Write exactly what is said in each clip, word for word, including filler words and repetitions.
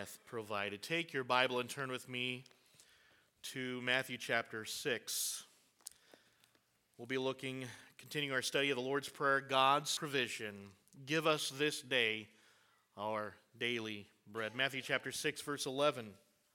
hath provided. Take your Bible and turn with me to Matthew chapter six. We'll be looking, continuing our study of the Lord's Prayer, God's provision. Give us this day our daily bread. Matthew chapter six, verse eleven.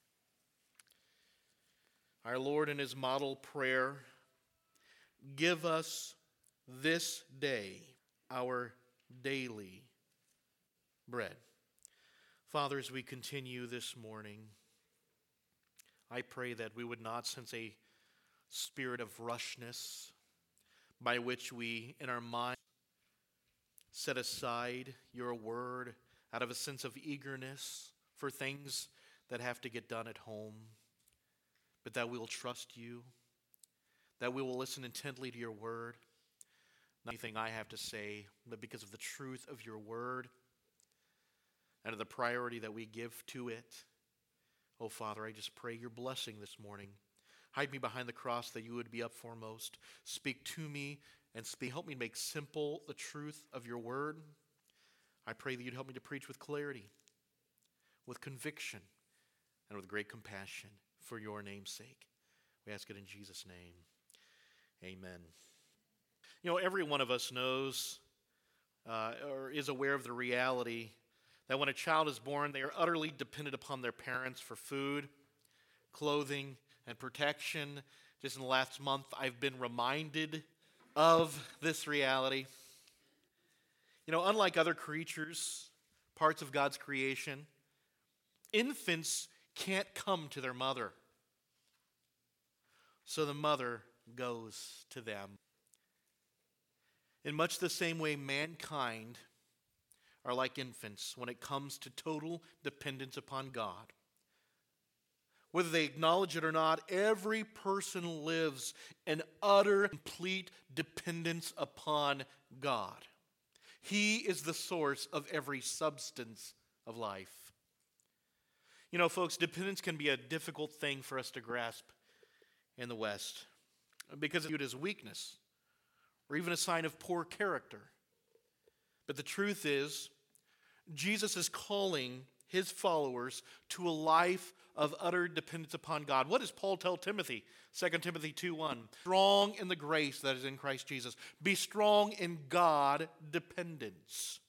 Our Lord in his model prayer, give us this day our daily bread. Father, as we continue this morning, I pray that we would not sense a spirit of rushness by which we, in our mind, set aside your word out of a sense of eagerness for things that have to get done at home, but that we will trust you, that we will listen intently to your word, not anything I have to say, but because of the truth of your word and of the priority that we give to it. Oh, Father, I just pray your blessing this morning. Hide me behind the cross that you would be up foremost. Speak to me and speak. Help me make simple the truth of your word. I pray that you'd help me to preach with clarity, with conviction, and with great compassion for your name's sake. We ask it in Jesus' name. Amen. You know, every one of us knows uh, or is aware of the reality that when a child is born, they are utterly dependent upon their parents for food, clothing, and protection. Just in the last month, I've been reminded of this reality. You know, unlike other creatures, parts of God's creation, infants can't come to their mother. So the mother goes to them. In much the same way, mankind are like infants when it comes to total dependence upon God. Whether they acknowledge it or not, every person lives in utter, complete dependence upon God. He is the source of every substance of life. You know, folks, dependence can be a difficult thing for us to grasp in the West because it's viewed as weakness or even a sign of poor character. But the truth is, Jesus is calling his followers to a life of utter dependence upon God. What does Paul tell Timothy? Second Timothy two one. Strong in the grace that is in Christ Jesus. Be strong in God dependence.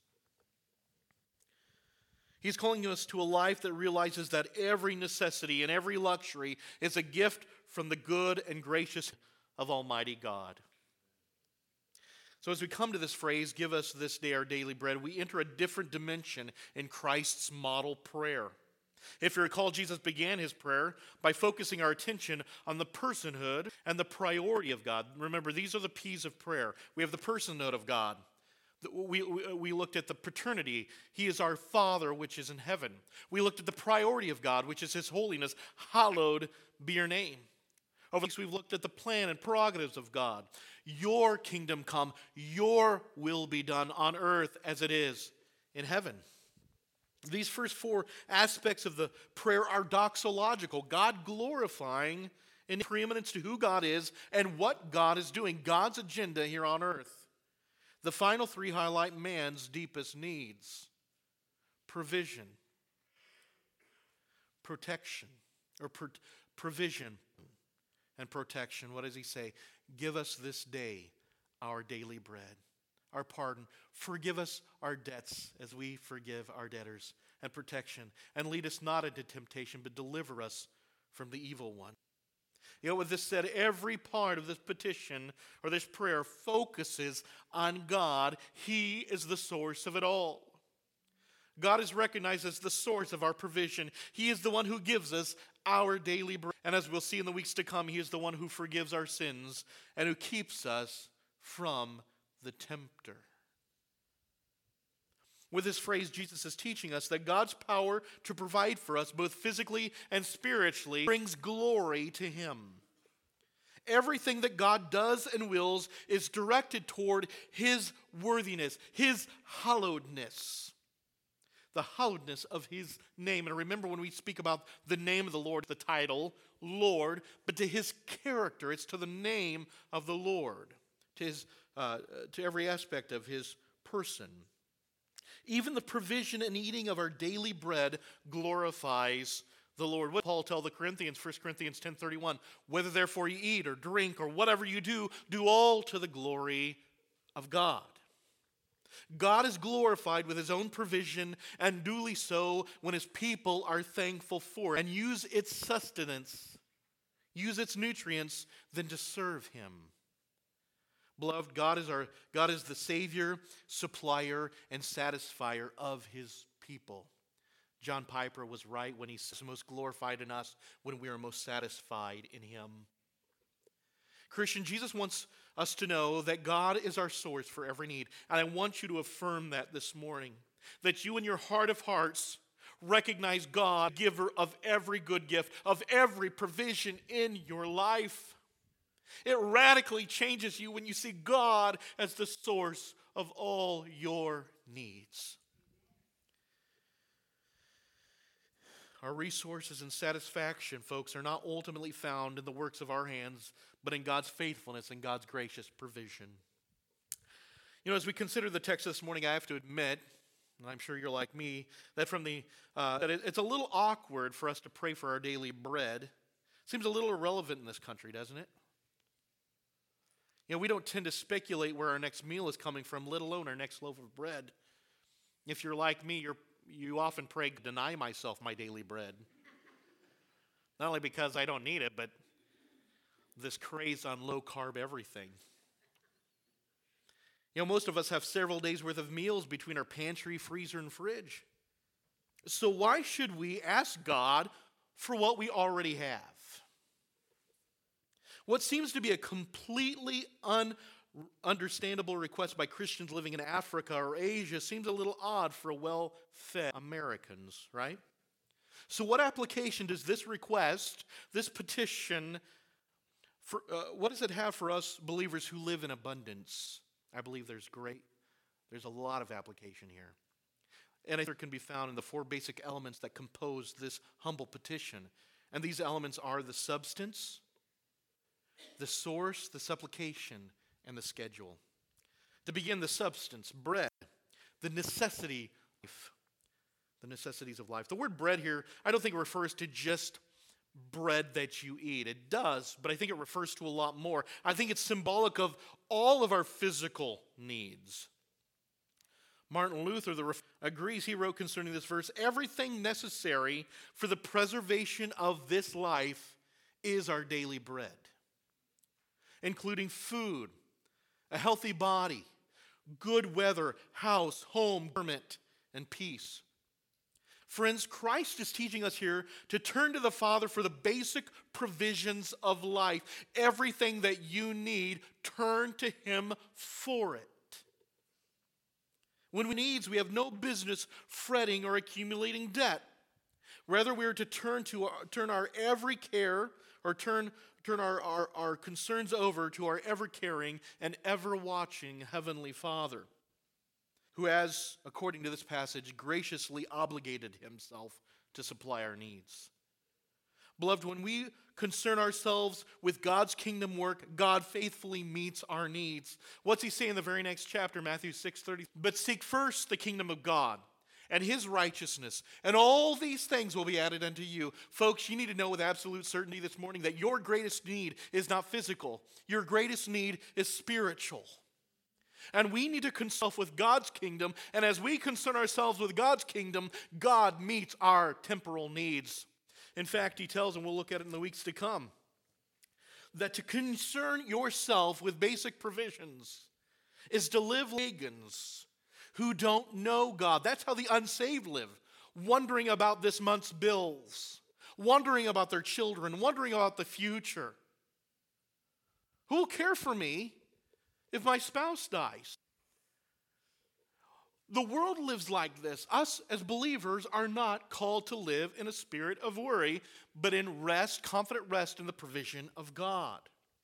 He's calling us to a life that realizes that every necessity and every luxury is a gift from the good and gracious of Almighty God. So as we come to this phrase, give us this day our daily bread, we enter a different dimension in Christ's model prayer. If you recall, Jesus began his prayer by focusing our attention on the personhood and the priority of God. Remember, these are the P's of prayer. We have the personhood of God. We, we, we looked at the paternity. He is our Father, which is in heaven. We looked at the priority of God, which is his holiness. Hallowed be your name. Over this, we've looked at the plan and prerogatives of God. Your kingdom come, your will be done on earth as it is in heaven. These first four aspects of the prayer are doxological, God glorifying in preeminence to who God is and what God is doing, God's agenda here on earth. The final three highlight man's deepest needs: provision, protection, or pro- provision. And protection. What does he say? Give us this day our daily bread, our pardon. Forgive us our debts as we forgive our debtors. And protection. And lead us not into temptation, but deliver us from the evil one. You know, with this said, every part of this petition or this prayer focuses on God. He is the source of it all. God is recognized as the source of our provision. He is the one who gives us our daily bread. And as we'll see in the weeks to come, he is the one who forgives our sins and who keeps us from the tempter. With this phrase, Jesus is teaching us that God's power to provide for us, both physically and spiritually, brings glory to him. Everything that God does and wills is directed toward his worthiness, his hallowedness. The hallowedness of his name. And remember, when we speak about the name of the Lord, the title, Lord, but to his character, it's to the name of the Lord, to his, uh, to every aspect of his person. Even the provision and eating of our daily bread glorifies the Lord. What did Paul tell the Corinthians, First Corinthians ten thirty-one? Whether therefore you eat or drink or whatever you do, do all to the glory of God. God is glorified with his own provision, and duly so when his people are thankful for it and use its sustenance, use its nutrients, than to serve him. Beloved, God is our God is the Savior, supplier, and satisfier of his people. John Piper was right when he says most glorified in us when we are most satisfied in him. Christian, Jesus wants us to know that God is our source for every need. And I want you to affirm that this morning. That you in your heart of hearts recognize God, giver of every good gift, of every provision in your life. It radically changes you when you see God as the source of all your needs. Our resources and satisfaction, folks, are not ultimately found in the works of our hands, but in God's faithfulness and God's gracious provision. You know, as we consider the text this morning, I have to admit, and I'm sure you're like me, that from the uh, that it, it's a little awkward for us to pray for our daily bread. Seems a little irrelevant in this country, doesn't it? You know, we don't tend to speculate where our next meal is coming from, let alone our next loaf of bread. If you're like me, you're You often pray, deny myself my daily bread. Not only because I don't need it, but this craze on low-carb everything. You know, most of us have several days' worth of meals between our pantry, freezer, and fridge. So why should we ask God for what we already have? What seems to be a completely un understandable request by Christians living in Africa or Asia seems a little odd for well-fed Americans, right? So what application does this request, this petition, for, uh, what does it have for us believers who live in abundance? I believe there's great, there's a lot of application here. And I think it can be found in the four basic elements that compose this humble petition. And these elements are the substance, the source, the supplication, and the schedule. To begin, the substance, bread, the necessity, the necessities of life. The word bread here, I don't think it refers to just bread that you eat. It does, but I think it refers to a lot more. I think it's symbolic of all of our physical needs. Martin Luther the ref- agrees, he wrote concerning this verse, everything necessary for the preservation of this life is our daily bread, including food, a healthy body, good weather, house, home, government, and peace. Friends, Christ is teaching us here to turn to the Father for the basic provisions of life. Everything that you need, turn to him for it. When we need, we have no business fretting or accumulating debt. Rather, we are to turn to our, turn our every care or turn Turn our, our, our concerns over to our ever-caring and ever-watching Heavenly Father, who has, according to this passage, graciously obligated himself to supply our needs. Beloved, when we concern ourselves with God's kingdom work, God faithfully meets our needs. What's he say in the very next chapter, Matthew six thirty? But seek first the kingdom of God and his righteousness, and all these things will be added unto you. Folks, you need to know with absolute certainty this morning that your greatest need is not physical. Your greatest need is spiritual. And we need to consult with God's kingdom, and as we concern ourselves with God's kingdom, God meets our temporal needs. In fact, he tells, and we'll look at it in the weeks to come, that to concern yourself with basic provisions is to live like pagans who don't know God. That's how the unsaved live, wondering about this month's bills, wondering about their children, wondering about the future. Who will care for me if my spouse dies? The world lives like this. Us as believers are not called to live in a spirit of worry, but in rest, confident rest in the provision of God.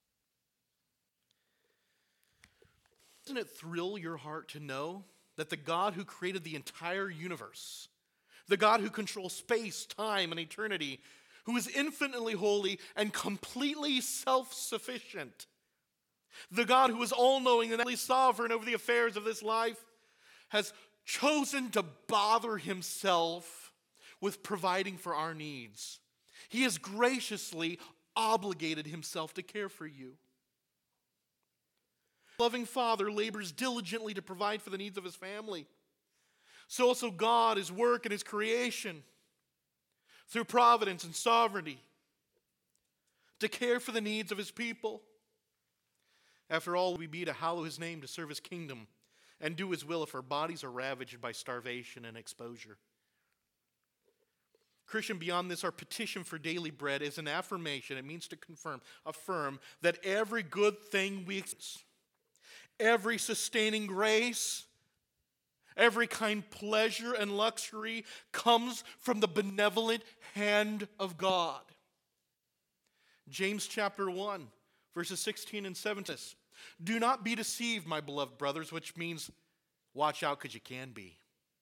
Doesn't it thrill your heart to know that the God who created the entire universe, the God who controls space, time, and eternity, who is infinitely holy and completely self-sufficient, the God who is all-knowing and sovereign over the affairs of this life, has chosen to bother himself with providing for our needs. He has graciously obligated himself to care for you. A loving father labors diligently to provide for the needs of his family. So also God, his work and his creation, through providence and sovereignty, to care for the needs of his people. After all, we be to hallow his name, to serve his kingdom, and do his will if our bodies are ravaged by starvation and exposure. Christian, beyond this, our petition for daily bread is an affirmation. It means to confirm, affirm that every good thing we experience, every sustaining grace, every kind pleasure and luxury comes from the benevolent hand of God. James chapter one, verses sixteen and seventeen says, "Do not be deceived, my beloved brothers," which means watch out because you can be.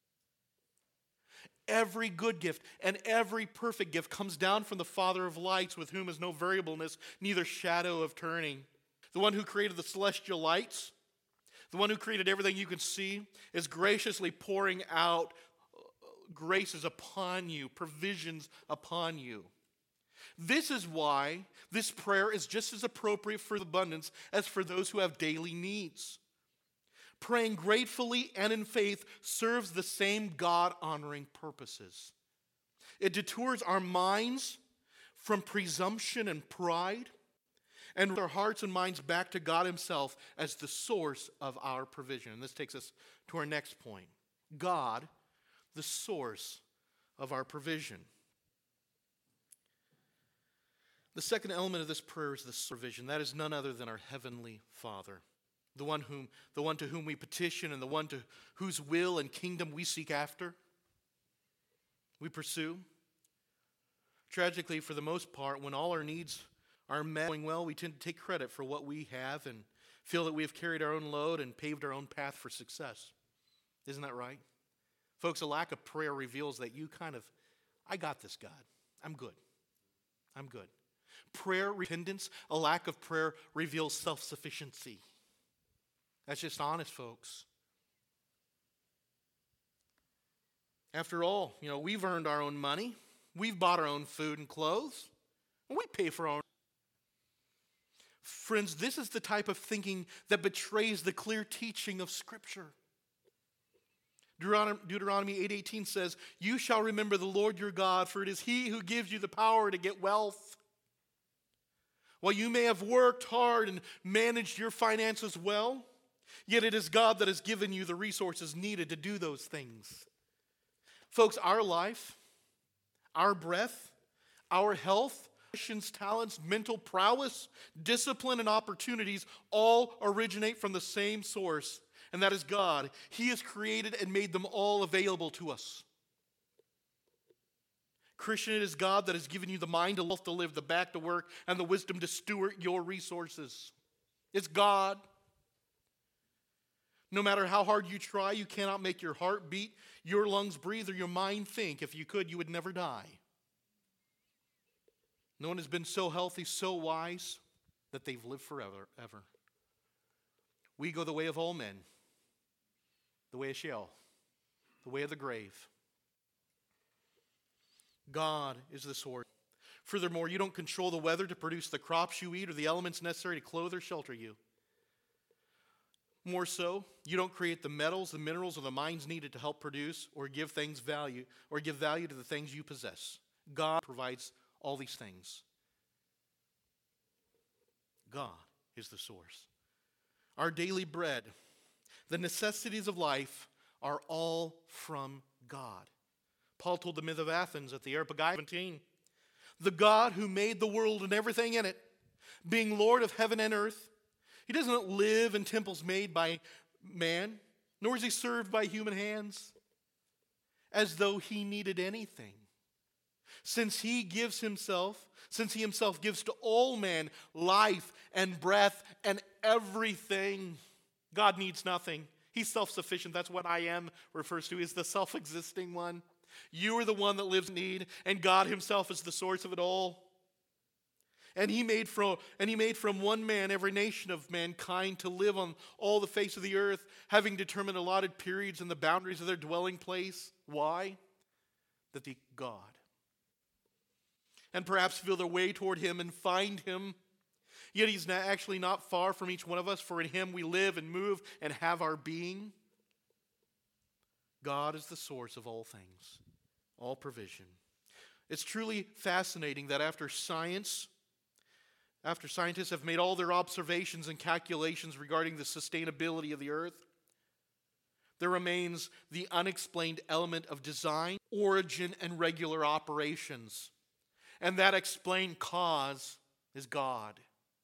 Every good gift and every perfect gift comes down from the Father of lights, with whom is no variableness, neither shadow of turning. The one who created the celestial lights, the one who created everything you can see, is graciously pouring out graces upon you, provisions upon you. This is why this prayer is just as appropriate for abundance as for those who have daily needs. Praying gratefully and in faith serves the same God-honoring purposes. It detours our minds from presumption and pride, and our hearts and minds back to God himself as the source of our provision. And this takes us to our next point. God, the source of our provision. The second element of this prayer is the provision. That is none other than our Heavenly Father. The one whom, the one to whom we petition, and the one to whose will and kingdom we seek after, we pursue. Tragically, for the most part, when all our needs are met going well, we tend to take credit for what we have and feel that we have carried our own load and paved our own path for success. Isn't that right? Folks, a lack of prayer reveals that you kind of, I got this, God. I'm good. I'm good. Prayer, repentance, a lack of prayer reveals self-sufficiency. That's just honest, folks. After all, you know, we've earned our own money. We've bought our own food and clothes. And we pay for our own. Friends, this is the type of thinking that betrays the clear teaching of Scripture. Deuteronomy eight eighteen says, "You shall remember the Lord your God, for it is he who gives you the power to get wealth." While you may have worked hard and managed your finances well, yet it is God that has given you the resources needed to do those things. Folks, our life, our breath, our health, talents, mental prowess, discipline, and opportunities all originate from the same source, and that is God. He has created and made them all available to us. Christian, it is God that has given you the mind to to live, the back to work, and the wisdom to steward your resources. It's God. No matter how hard you try, you cannot make your heart beat, your lungs breathe, or your mind think. If you could, you would never die. No one has been so healthy, so wise, that they've lived forever, ever. We go the way of all men, the way of Sheol, the way of the grave. God is the source. Furthermore, you don't control the weather to produce the crops you eat or the elements necessary to clothe or shelter you. More so, you don't create the metals, the minerals, or the mines needed to help produce or give things value, or give value to the things you possess. God provides all these things. God is the source. Our daily bread, the necessities of life, are all from God. Paul told the men of Athens at the Areopagus seventeen, "The God who made the world and everything in it, being Lord of heaven and earth, he doesn't live in temples made by man, nor is he served by human hands, as though he needed anything. Since he gives himself, since he himself gives to all men life and breath and everything, God needs nothing. He's self-sufficient. That's what I am refers to, is the self-existing one. You are the one that lives in need, and God himself is the source of it all. And he made from and he made from one man every nation of mankind to live on all the face of the earth, having determined allotted periods and the boundaries of their dwelling place. Why? That the God. And perhaps feel their way toward him and find him. Yet he's not actually not far from each one of us, for in him we live and move and have our being. God is the source of all things, all provision. It's truly fascinating that after science, after scientists have made all their observations and calculations regarding the sustainability of the earth, there remains the unexplained element of design, origin, and regular operations. And that explained cause is God.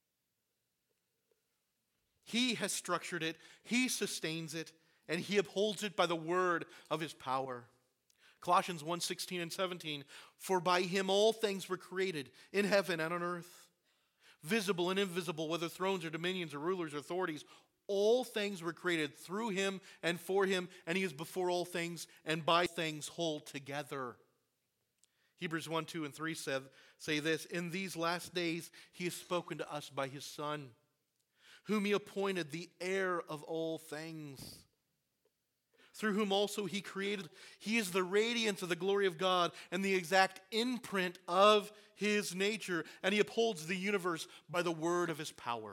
He has structured it, he sustains it, and he upholds it by the word of his power. Colossians one sixteen and seventeen, for by him all things were created, in heaven and on earth, visible and invisible, whether thrones or dominions or rulers or authorities, all things were created through him and for him, and he is before all things, and by things hold together. Hebrews one, two, and three said, say this, in these last days he has spoken to us by his Son, whom he appointed the heir of all things, through whom also he created. He is the radiance of the glory of God and the exact imprint of his nature, and he upholds the universe by the word of his power.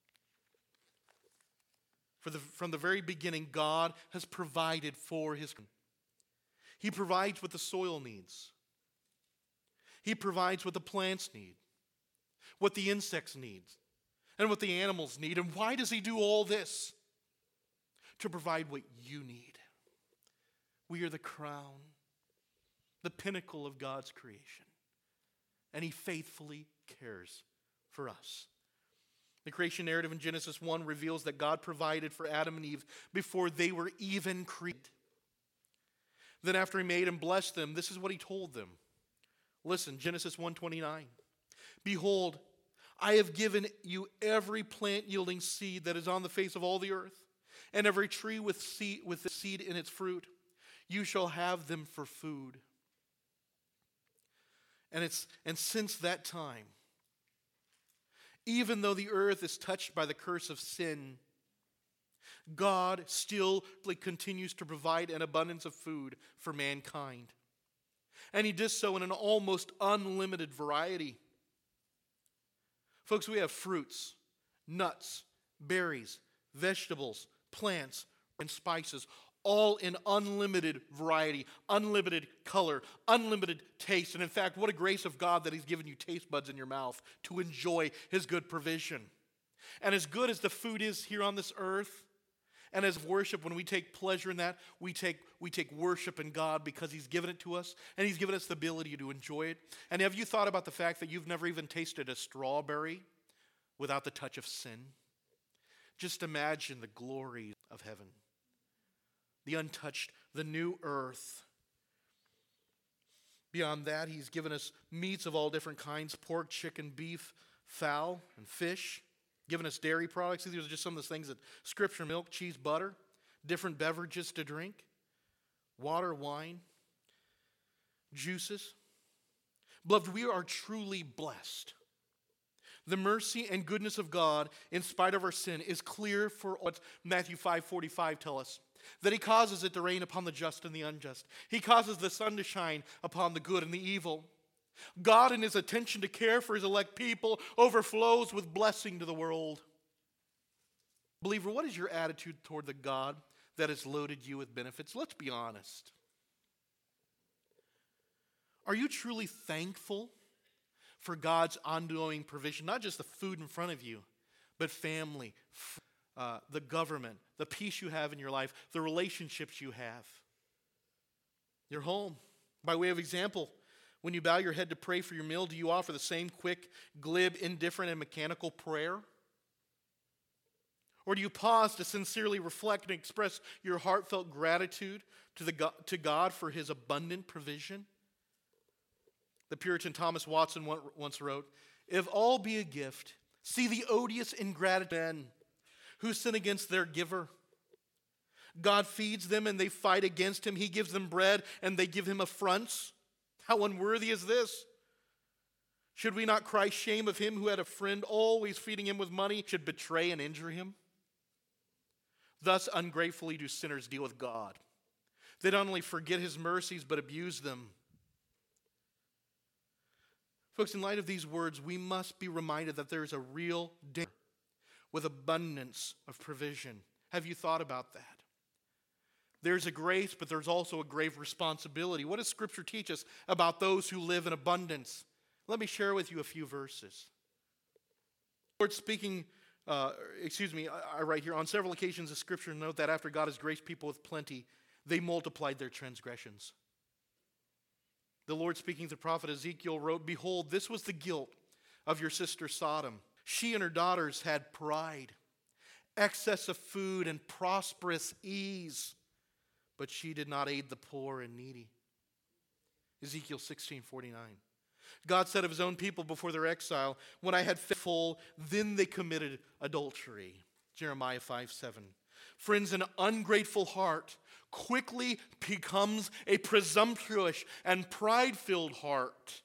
For the, from the very beginning, God has provided for his. He provides what the soil needs. He provides what the plants need, what the insects need, and what the animals need. And why does he do all this? To provide what you need. We are the crown, the pinnacle of God's creation. And he faithfully cares for us. The creation narrative in Genesis one reveals that God provided for Adam and Eve before they were even created. Then after he made and blessed them, this is what he told them. Listen, Genesis one twenty-nine. Behold, I have given you every plant yielding seed that is on the face of all the earth, and every tree with seed, with the seed in its fruit. You shall have them for food. And it's and since that time, even though the earth is touched by the curse of sin, God still continues to provide an abundance of food for mankind. And he does so in an almost unlimited variety. Folks, we have fruits, nuts, berries, vegetables, plants, and spices, all in unlimited variety, unlimited color, unlimited taste. And in fact, what a grace of God that he's given you taste buds in your mouth to enjoy his good provision. And as good as the food is here on this earth, and as worship, when we take pleasure in that, we take, we take worship in God because he's given it to us, and he's given us the ability to enjoy it. And have you thought about the fact that you've never even tasted a strawberry without the touch of sin? Just imagine the glory of heaven. The untouched, the new earth. Beyond that, he's given us meats of all different kinds, pork, chicken, beef, fowl, and fish. Given us dairy products. These are just some of the things that Scripture, milk, cheese, butter, different beverages to drink, water, wine, juices. Beloved, we are truly blessed. The mercy and goodness of God, in spite of our sin, is clear for what Matthew five forty-five tells us. That he causes it to rain upon the just and the unjust. He causes the sun to shine upon the good and the evil. God, in his attention to care for his elect people, overflows with blessing to the world. Believer, what is your attitude toward the God that has loaded you with benefits? Let's be honest. Are you truly thankful for God's ongoing provision? Not just the food in front of you, but family, uh, the government, the peace you have in your life, the relationships you have, your home. By way of example, when you bow your head to pray for your meal, do you offer the same quick, glib, indifferent, and mechanical prayer? Or do you pause to sincerely reflect and express your heartfelt gratitude to, the God, to God for his abundant provision? The Puritan Thomas Watson once wrote, if all be a gift, see the odious ingratitude of men who sin against their giver. God feeds them and they fight against him. He gives them bread and they give him affronts. How unworthy is this? Should we not cry shame of him who had a friend always feeding him with money, should betray and injure him? Thus ungratefully do sinners deal with God. They not only forget his mercies, but abuse them. Folks, in light of these words, we must be reminded that there is a real danger with abundance of provision. Have you thought about that? There's a grace, but there's also a grave responsibility. What does Scripture teach us about those who live in abundance? Let me share with you a few verses. The Lord speaking, uh, excuse me, I, I write here, on several occasions the Scripture note that after God has graced people with plenty, they multiplied their transgressions. The Lord speaking to the prophet Ezekiel wrote, "Behold, this was the guilt of your sister Sodom. She and her daughters had pride, excess of food, and prosperous ease, but she did not aid the poor and needy." Ezekiel sixteen forty-nine. God said of his own people before their exile, "When I had fed full, then they committed adultery." Jeremiah five seven. Friends, an ungrateful heart quickly becomes a presumptuous and pride-filled heart.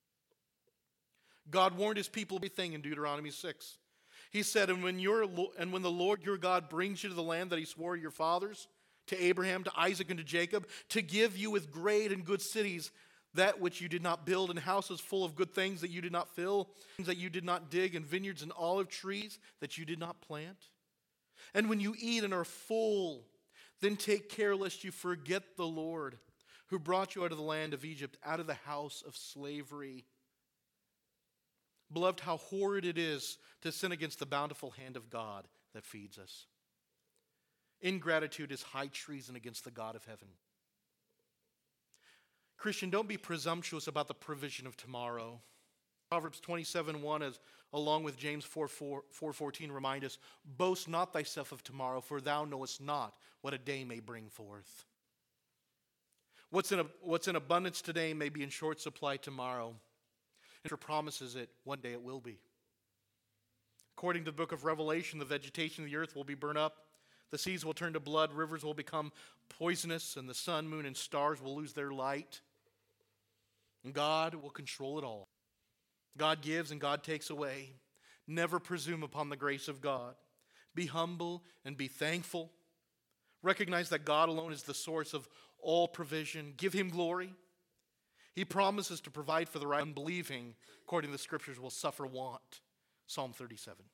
God warned his people everything in Deuteronomy six. He said, and when, your, and when the Lord your God brings you to the land that he swore to your fathers, to Abraham, to Isaac, and to Jacob, to give you with great and good cities, that which you did not build, and houses full of good things that you did not fill, things that you did not dig, and vineyards and olive trees that you did not plant. And when you eat and are full, then take care lest you forget the Lord, who brought you out of the land of Egypt, out of the house of slavery. Beloved, how horrid it is to sin against the bountiful hand of God that feeds us. Ingratitude is high treason against the God of heaven. Christian, don't be presumptuous about the provision of tomorrow. Proverbs twenty-seven one, as, along with James four fourteen, remind us, "Boast not thyself of tomorrow, for thou knowest not what a day may bring forth." What's in, a, what's in abundance today may be in short supply tomorrow. And promises it, one day it will be. According to the book of Revelation, the vegetation of the earth will be burned up, the seas will turn to blood, rivers will become poisonous, and the sun, moon, and stars will lose their light. And God will control it all. God gives and God takes away. Never presume upon the grace of God. Be humble and be thankful. Recognize that God alone is the source of all provision. Give him glory. He promises to provide for the right. Unbelieving, according to the Scriptures, will suffer want. Psalm thirty-seven.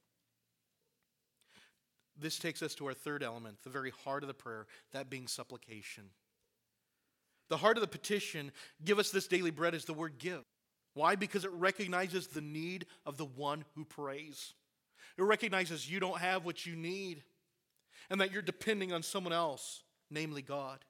This takes us to our third element, the very heart of the prayer, that being supplication. The heart of the petition, "Give us this daily bread," is the word give. Why? Because it recognizes the need of the one who prays. It recognizes you don't have what you need and that you're depending on someone else, namely God.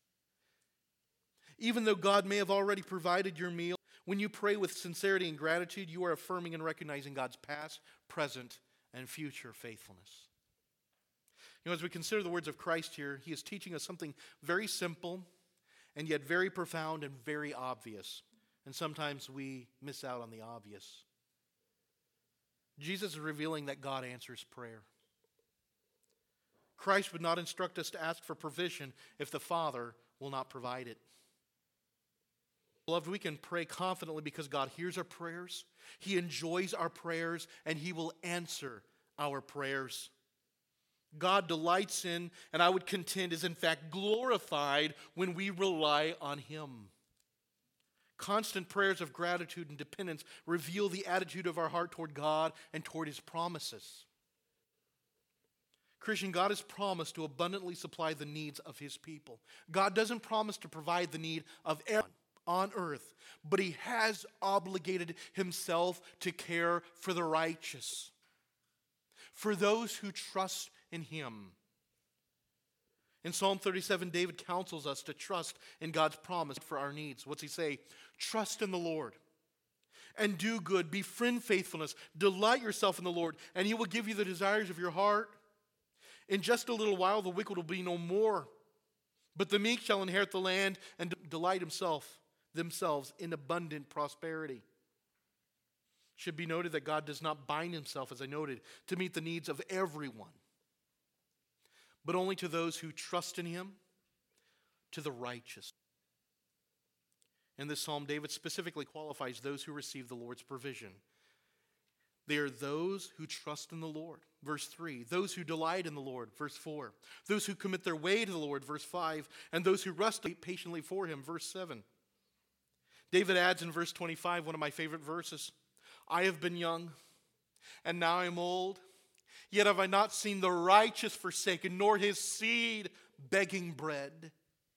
Even though God may have already provided your meal, when you pray with sincerity and gratitude, you are affirming and recognizing God's past, present, and future faithfulness. You know, as we consider the words of Christ here, he is teaching us something very simple and yet very profound and very obvious. And sometimes we miss out on the obvious. Jesus is revealing that God answers prayer. Christ would not instruct us to ask for provision if the Father will not provide it. Beloved, we can pray confidently because God hears our prayers, he enjoys our prayers, and he will answer our prayers. God delights in, and I would contend is in fact glorified when we rely on him. Constant prayers of gratitude and dependence reveal the attitude of our heart toward God and toward his promises. Christian, God has promised to abundantly supply the needs of his people. God doesn't promise to provide the need of everyone on earth, but he has obligated himself to care for the righteous, for those who trust in him. In Psalm thirty-seven, David counsels us to trust in God's promise for our needs. What's he say? Trust in the Lord and do good. Befriend faithfulness. Delight yourself in the Lord, and he will give you the desires of your heart. In just a little while, the wicked will be no more, but the meek shall inherit the land and delight himself, themselves in abundant prosperity. It should be noted that God does not bind himself, as I noted, to meet the needs of everyone, but only to those who trust in him, to the righteous. In this psalm, David specifically qualifies those who receive the Lord's provision. They are those who trust in the Lord, verse three. Those who delight in the Lord, verse four. Those who commit their way to the Lord, verse five. And those who rest patiently for him, verse seven. David adds in verse twenty-five, one of my favorite verses, I have been young, and now I am old, yet have I not seen the righteous forsaken, nor his seed begging bread.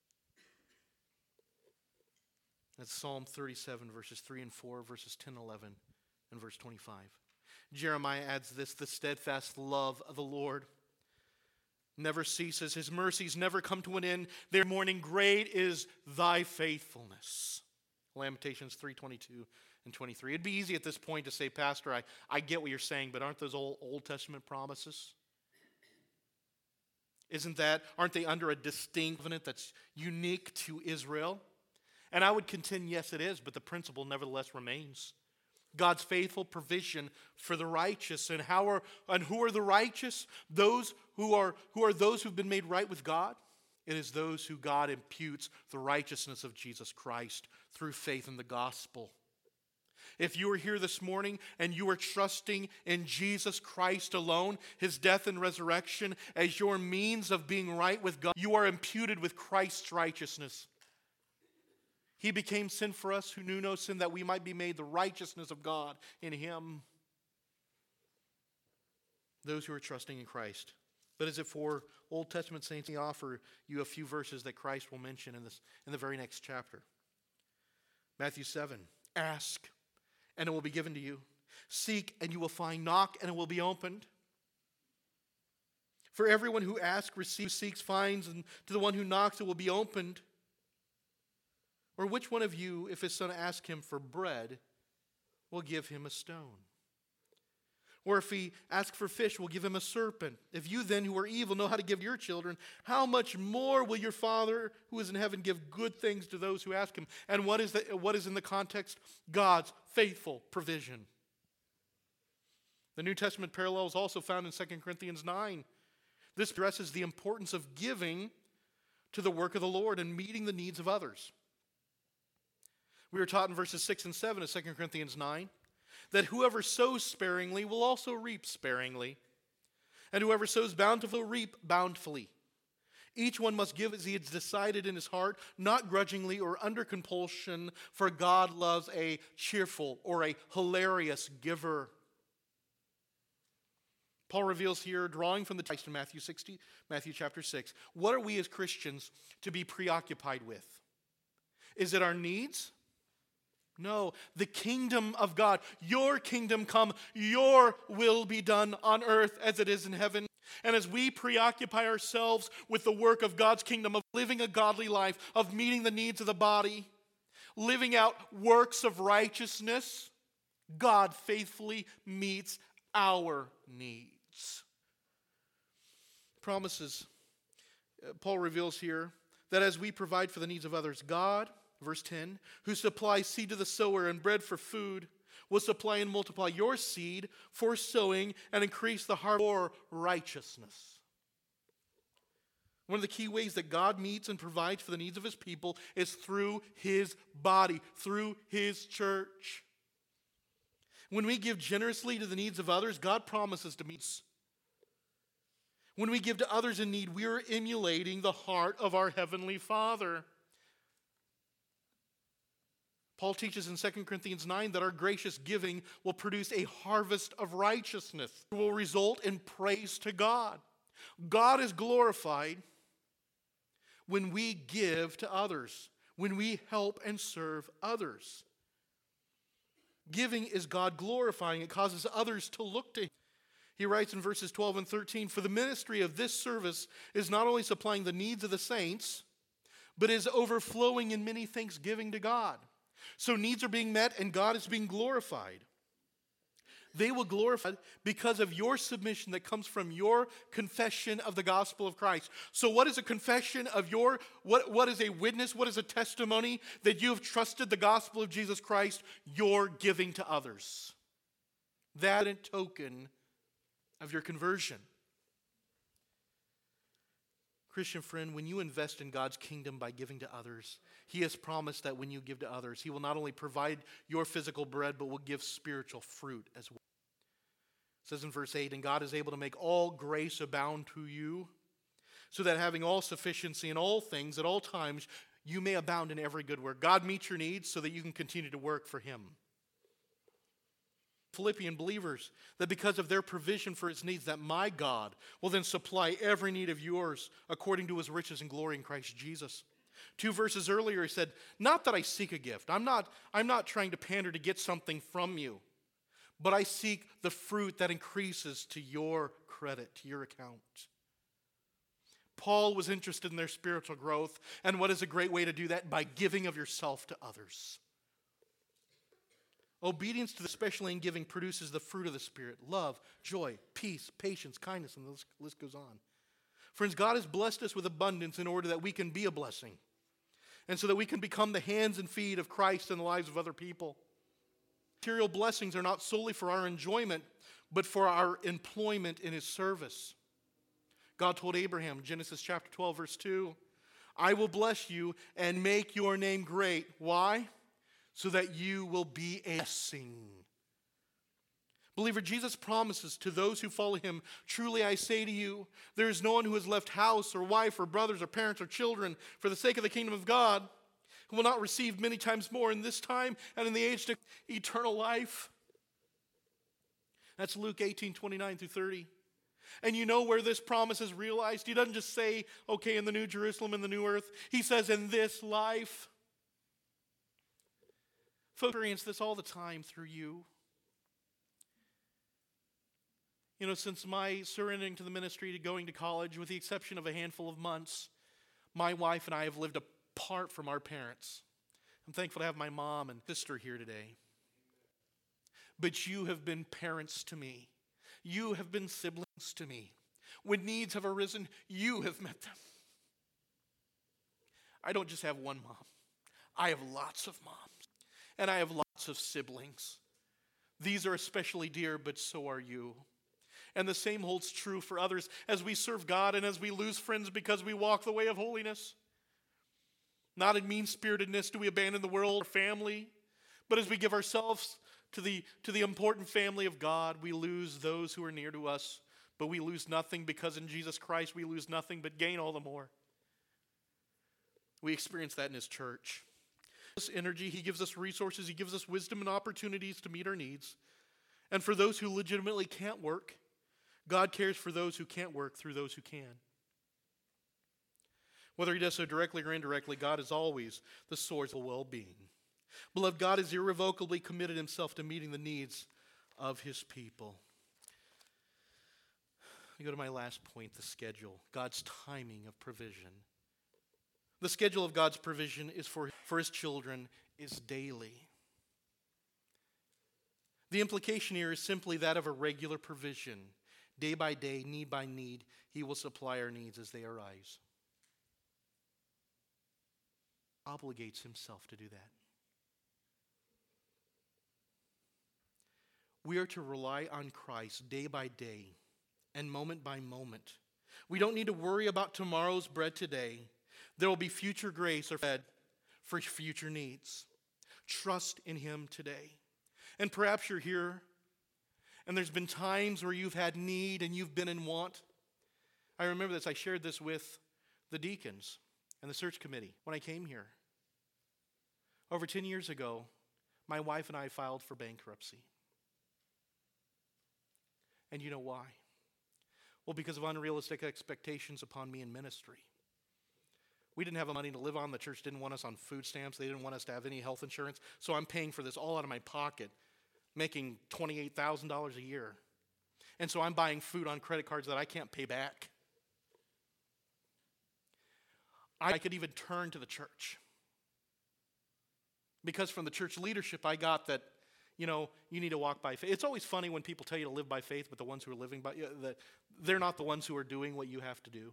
That's Psalm thirty-seven, verses three and four, verses ten, eleven, and verse twenty-five. Jeremiah adds this, the steadfast love of the Lord never ceases. His mercies never come to an end. Their morning, great is thy faithfulness. Lamentations three, twenty-two and twenty-three. It'd be easy at this point to say, Pastor, I, I get what you're saying, but aren't those old Old Testament promises? Isn't that, aren't they under a distinct covenant that's unique to Israel? And I would contend, yes, it is, but the principle nevertheless remains. God's faithful provision for the righteous. And how are and who are the righteous? Those who are who are those who've been made right with God. It is those who God imputes the righteousness of Jesus Christ through faith in the gospel. If you are here this morning and you are trusting in Jesus Christ alone, his death and resurrection as your means of being right with God, you are imputed with Christ's righteousness. He became sin for us who knew no sin, that we might be made the righteousness of God in him. Those who are trusting in Christ. But as if for Old Testament saints, we offer you a few verses that Christ will mention in this in the very next chapter. Matthew seven, ask, and it will be given to you. Seek, and you will find. Knock, and it will be opened. For everyone who asks, receives, seeks, finds, and to the one who knocks, it will be opened. Or which one of you, if his son asks him for bread, will give him a stone? Or if he asks for fish, will give him a serpent? If you then, who are evil, know how to give your children, how much more will your Father who is in heaven give good things to those who ask him? And what is, the, what is in the context? God's faithful provision. The New Testament parallel is also found in Second Corinthians nine. This addresses the importance of giving to the work of the Lord and meeting the needs of others. We were taught in verses six and seven of Second Corinthians nine that whoever sows sparingly will also reap sparingly, and whoever sows bountifully will reap bountifully. Each one must give as he has decided in his heart, not grudgingly or under compulsion, for God loves a cheerful or a hilarious giver. Paul reveals here, drawing from the text in Matthew sixty, Matthew chapter six, what are we as Christians to be preoccupied with? Is it our needs? No, the kingdom of God. Your kingdom come, your will be done on earth as it is in heaven. And as we preoccupy ourselves with the work of God's kingdom, of living a godly life, of meeting the needs of the body, living out works of righteousness, God faithfully meets our needs. Promises. Paul reveals here that as we provide for the needs of others, God, verse ten, who supplies seed to the sower and bread for food, will supply and multiply your seed for sowing and increase the harvest for righteousness. One of the key ways that God meets and provides for the needs of his people is through his body, through his church. When we give generously to the needs of others, God promises to meet us. When we give to others in need, we are emulating the heart of our Heavenly Father. Paul teaches in Second Corinthians nine that our gracious giving will produce a harvest of righteousness. It will result in praise to God. God is glorified when we give to others, when we help and serve others. Giving is God glorifying. It causes others to look to him. He writes in verses twelve and thirteen, for the ministry of this service is not only supplying the needs of the saints, but is overflowing in many thanksgiving to God. So needs are being met and God is being glorified. They will glorify because of your submission that comes from your confession of the gospel of Christ. So what is a confession of your, what, what is a witness, what is a testimony that you have trusted the gospel of Jesus Christ? Your giving to others. That is a token of your conversion. Christian friend, when you invest in God's kingdom by giving to others, He has promised that when you give to others, He will not only provide your physical bread, but will give spiritual fruit as well. It says in verse eight, and God is able to make all grace abound to you, so that having all sufficiency in all things at all times, you may abound in every good work. God meets your needs so that you can continue to work for Him. Philippian believers, that because of their provision for His needs, that my God will then supply every need of yours according to His riches and glory in Christ Jesus. Two verses earlier, He said, not that I seek a gift. I'm not, I'm not trying to pander to get something from you, but I seek the fruit that increases to your credit, to your account. Paul was interested in their spiritual growth, and what is a great way to do that? By giving of yourself to others. Obedience to the especially in giving produces the fruit of the Spirit: love, joy, peace, patience, kindness, and the list goes on. Friends, God has blessed us with abundance in order that we can be a blessing, and so that we can become the hands and feet of Christ in the lives of other people. Material blessings are not solely for our enjoyment, but for our employment in His service. God told Abraham, Genesis chapter twelve, verse two, I will bless you and make your name great. Why? So that you will be a blessing. Believer, Jesus promises to those who follow Him, truly I say to you, there is no one who has left house or wife or brothers or parents or children for the sake of the kingdom of God who will not receive many times more in this time and in the age to eternal life. That's Luke eighteen, twenty-nine through thirty. And you know where this promise is realized? He doesn't just say, okay, in the New Jerusalem, in the new earth. He says, in this life. Folks experience this all the time through you. You know, since my surrendering to the ministry, to going to college, with the exception of a handful of months, my wife and I have lived apart from our parents. I'm thankful to have my mom and sister here today. But you have been parents to me. You have been siblings to me. When needs have arisen, you have met them. I don't just have one mom. I have lots of moms. And I have lots of siblings. These are especially dear, but so are you. And the same holds true for others as we serve God and as we lose friends because we walk the way of holiness. Not in mean-spiritedness do we abandon the world or family, but as we give ourselves to the, to the important family of God, we lose those who are near to us, but we lose nothing because in Jesus Christ we lose nothing but gain all the more. We experience that in His church. This energy, He gives us resources, He gives us wisdom and opportunities to meet our needs. And for those who legitimately can't work, God cares for those who can't work through those who can. Whether He does so directly or indirectly, God is always the source of well-being. Beloved, God has irrevocably committed Himself to meeting the needs of His people. I go to my last point, the schedule, God's timing of provision. The schedule of God's provision is for, for His children is daily. The implication here is simply that of a regular provision. Day by day, need by need, He will supply our needs as they arise. Obligates Himself to do that. We are to rely on Christ day by day and moment by moment. We don't need to worry about tomorrow's bread today. There will be future grace or fed for future needs. Trust in Him today. And perhaps you're here and there's been times where you've had need and you've been in want. I remember this. I shared this with the deacons and the search committee when I came here. Over ten years ago, my wife and I filed for bankruptcy. And you know why? Well, because of unrealistic expectations upon me in ministry. We didn't have the money to live on. The church didn't want us on food stamps. They didn't want us to have any health insurance. So I'm paying for this all out of my pocket, making twenty-eight thousand dollars a year. And so I'm buying food on credit cards that I can't pay back. I could even turn to the church. Because from the church leadership, I got that, you know, you need to walk by faith. It's always funny when people tell you to live by faith, but the ones who are living by, that they're not the ones who are doing what you have to do.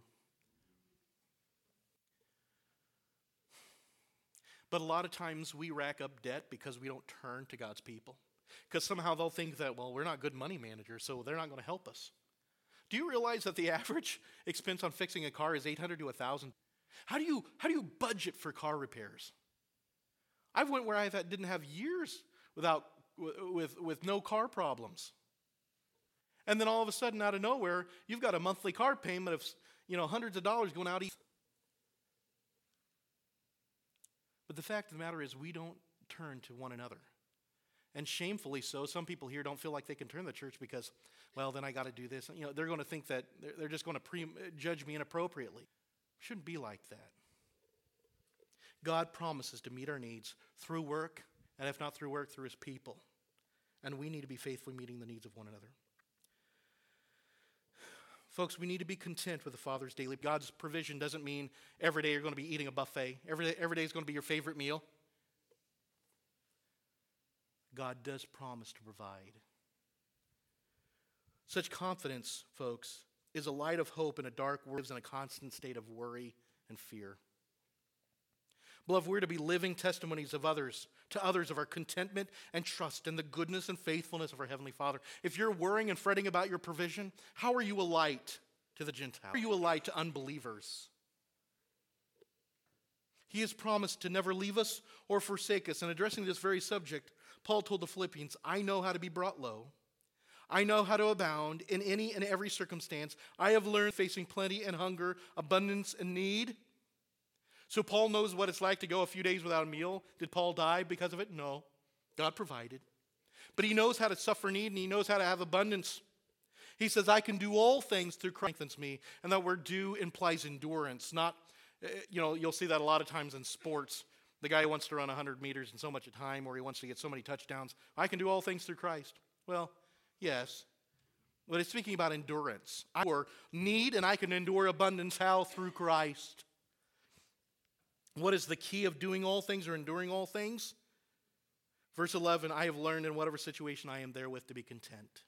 But a lot of times we rack up debt because we don't turn to God's people. Because somehow they'll think that, well, we're not good money managers, so they're not going to help us. Do you realize that the average expense on fixing a car is eight hundred to one thousand? How do you how do you budget for car repairs? I've went where I didn't have years without with with no car problems. And then all of a sudden, out of nowhere, you've got a monthly car payment of, you know, hundreds of dollars going out each. But the fact of the matter is, we don't turn to one another. And shamefully so, some people here don't feel like they can turn to the church because, well, then I got to do this. You know, they're going to think that they're, they're just going to pre- judge me inappropriately. It shouldn't be like that. God promises to meet our needs through work, and if not through work, through his people. And we need to be faithfully meeting the needs of one another. Folks, we need to be content with the Father's daily. God's provision doesn't mean every day you're going to be eating a buffet. Every day, every day is going to be your favorite meal. God does promise to provide. Such confidence, folks, is a light of hope in a dark world, lives in a constant state of worry and fear. Beloved, we're to be living testimonies of others, to others of our contentment and trust in the goodness and faithfulness of our Heavenly Father. If you're worrying and fretting about your provision, how are you a light to the Gentiles? How are you a light to unbelievers? He has promised to never leave us or forsake us. And addressing this very subject, Paul told the Philippians, I know how to be brought low. I know how to abound in any and every circumstance. I have learned facing plenty and hunger, abundance and need. So Paul knows what it's like to go a few days without a meal. Did Paul die because of it? No. God provided. But he knows how to suffer need, and he knows how to have abundance. He says, I can do all things through Christ who strengthens me. And that word do implies endurance. Not, you know, you'll see that a lot of times in sports. The guy who wants to run one hundred meters in so much time, or he wants to get so many touchdowns. I can do all things through Christ. Well, yes. But it's speaking about endurance. I endure need, and I can endure abundance. How? Through Christ. What is the key of doing all things or enduring all things? Verse eleven, I have learned in whatever situation I am therewith to be content.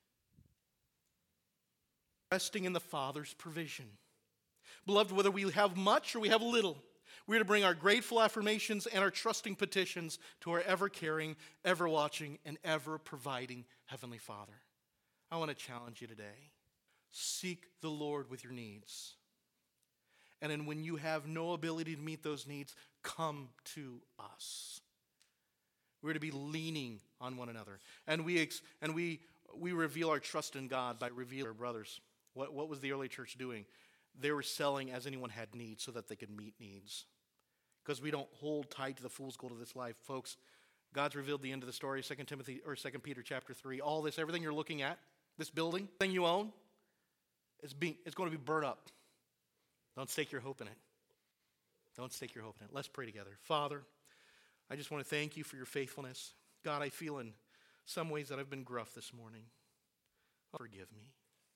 Resting in the Father's provision. Beloved, whether we have much or we have little, we are to bring our grateful affirmations and our trusting petitions to our ever-caring, ever-watching, and ever-providing Heavenly Father. I want to challenge you today. Seek the Lord with your needs. And then when you have no ability to meet those needs, come to us. We're to be leaning on one another. And we ex- and we we reveal our trust in God by revealing our brothers. What, what was the early church doing? They were selling as anyone had needs so that they could meet needs. Because we don't hold tight to the fool's gold of this life. Folks, God's revealed the end of the story, Second Timothy or Second Peter chapter three. All this, everything you're looking at, this building, thing you own, is being, it's going to be burnt up. Don't stake your hope in it. Don't stake your hope in it. Let's pray together. Father, I just want to thank you for your faithfulness. God, I feel in some ways that I've been gruff this morning. Forgive me.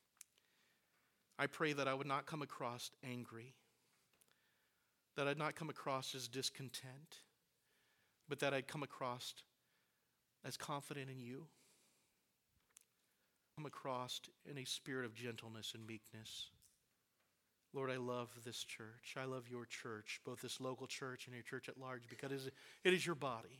I pray that I would not come across angry, that I'd not come across as discontent, but that I'd come across as confident in you, come across in a spirit of gentleness and meekness. Lord, I love this church. I love your church, both this local church and your church at large, because it is your body.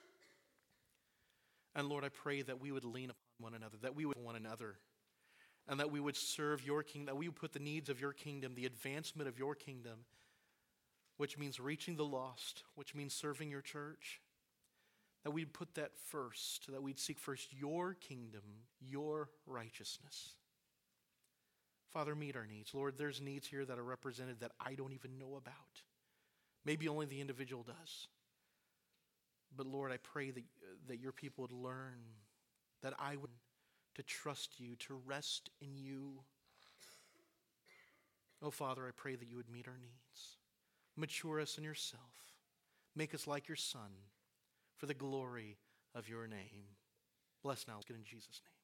And Lord, I pray that we would lean upon one another, that we would one another, and that we would serve your kingdom, that we would put the needs of your kingdom, the advancement of your kingdom, which means reaching the lost, which means serving your church, that we'd put that first, that we'd seek first your kingdom, your righteousness. Father, meet our needs. Lord, there's needs here that are represented that I don't even know about. Maybe only the individual does. But Lord, I pray that, that your people would learn, that I would to trust you, to rest in you. Oh, Father, I pray that you would meet our needs. Mature us in yourself. Make us like your Son for the glory of your name. Bless now, in Jesus' name.